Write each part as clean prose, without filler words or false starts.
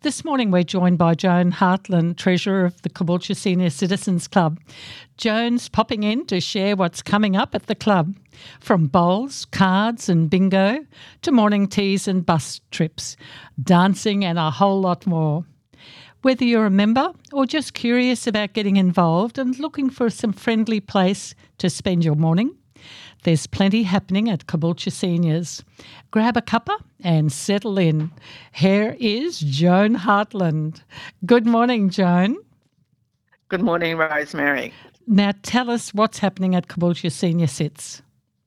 This morning we're joined by Joan Hartland, Treasurer of the Caboolture Senior Citizens Club. Joan's popping in to share what's coming up at the club, from bowls, cards and bingo to morning teas and bus trips, dancing and a whole lot more. Whether you're a member or just curious about getting involved and looking for some friendly place to spend your morning, there's plenty happening at Caboolture Seniors. Grab a cuppa and settle in. Here is Joan Hartland. Good morning, Joan. Good morning, Rosemary. Now tell us what's happening at Caboolture Senior Sits.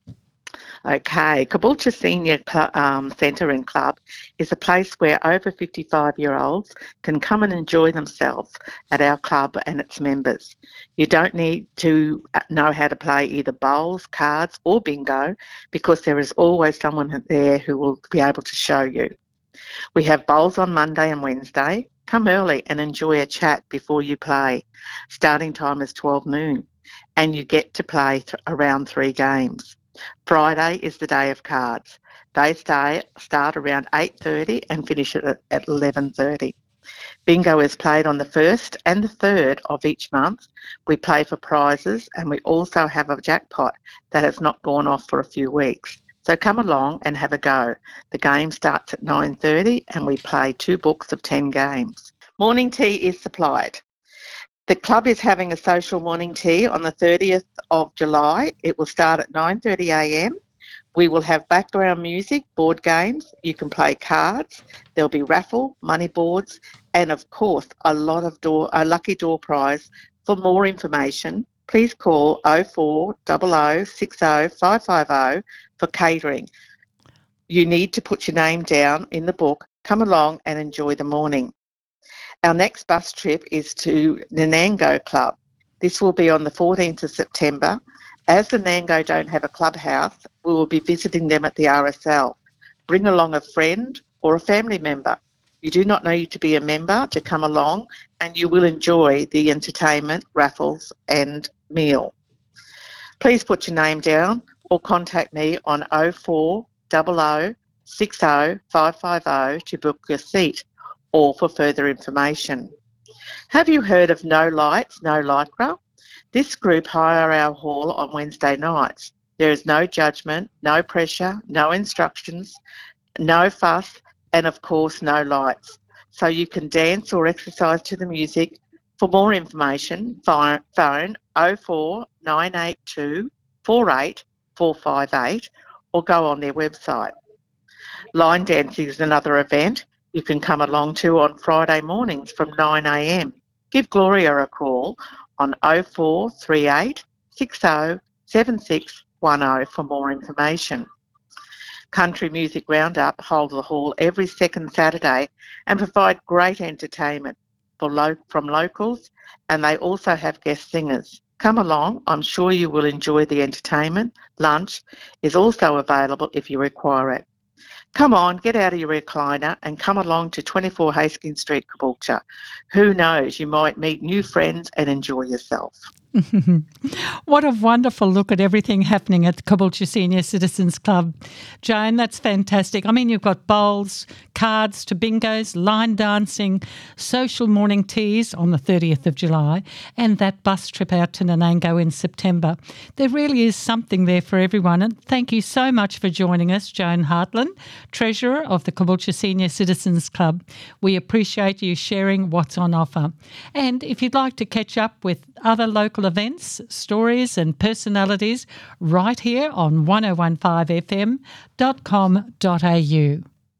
Okay, Caboolture Senior Centre and Club is a place where over 55-year-olds can come and enjoy themselves at our club and its members. You don't need to know how to play either bowls, cards or bingo because there is always someone there who will be able to show you. We have bowls on Monday and Wednesday. Come early and enjoy a chat before you play. Starting time is 12 noon and you get to play around 3 games. Friday is the day of cards. They start around 8:30 and finish at 11:30. Bingo is played on the 1st and the 3rd of each month. We play for prizes and we also have a jackpot that has not gone off for a few weeks. So come along and have a go. The game starts at 9:30 and we play 2 books of 10 games. Morning tea is supplied. The club is having a social morning tea on the 30th of July. It will start at 9:30am. We will have background music, board games. You can play cards. There'll be raffle, money boards, and of course a lucky door prize. For more information, please call 0400 60 550 for catering. You need to put your name down in the book. Come along and enjoy the morning. Our next bus trip is to Nanango Club. This will be on the 14th of September. As the Nanango don't have a clubhouse, we will be visiting them at the RSL. Bring along a friend or a family member. You do not need to be a member to come along and you will enjoy the entertainment, raffles and meal. Please put your name down or contact me on 0400 60 550 to book your seat or for further information. Have you heard of No Lights, No Lycra? This group hire our hall on Wednesday nights. There is no judgment, no pressure, no instructions, no fuss, and of course no lights. So you can dance or exercise to the music. For more information, phone 04982 48 458 or go on their website. Line dancing is another event you can come along to on Friday mornings from 9am. Give Gloria a call on 0438 60 7610 for more information. Country Music Roundup hold the hall every second Saturday and provide great entertainment from locals, and they also have guest singers. Come along, I'm sure you will enjoy the entertainment. Lunch is also available if you require it. Come on, get out of your recliner and come along to 24 Hastings Street, Caboolture. Who knows, you might meet new friends and enjoy yourself. What a wonderful look at everything happening at the Caboolture Senior Citizens Club. Joan, that's fantastic. I mean, you've got bowls, cards to bingos, line dancing, social morning teas on the 30th of July, and that bus trip out to Nanango in September. There really is something there for everyone. And thank you so much for joining us, Joan Hartland, Treasurer of the Caboolture Senior Citizens Club. We appreciate you sharing what's on offer. And if you'd like to catch up with other local events, stories and personalities right here on 1015fm.com.au.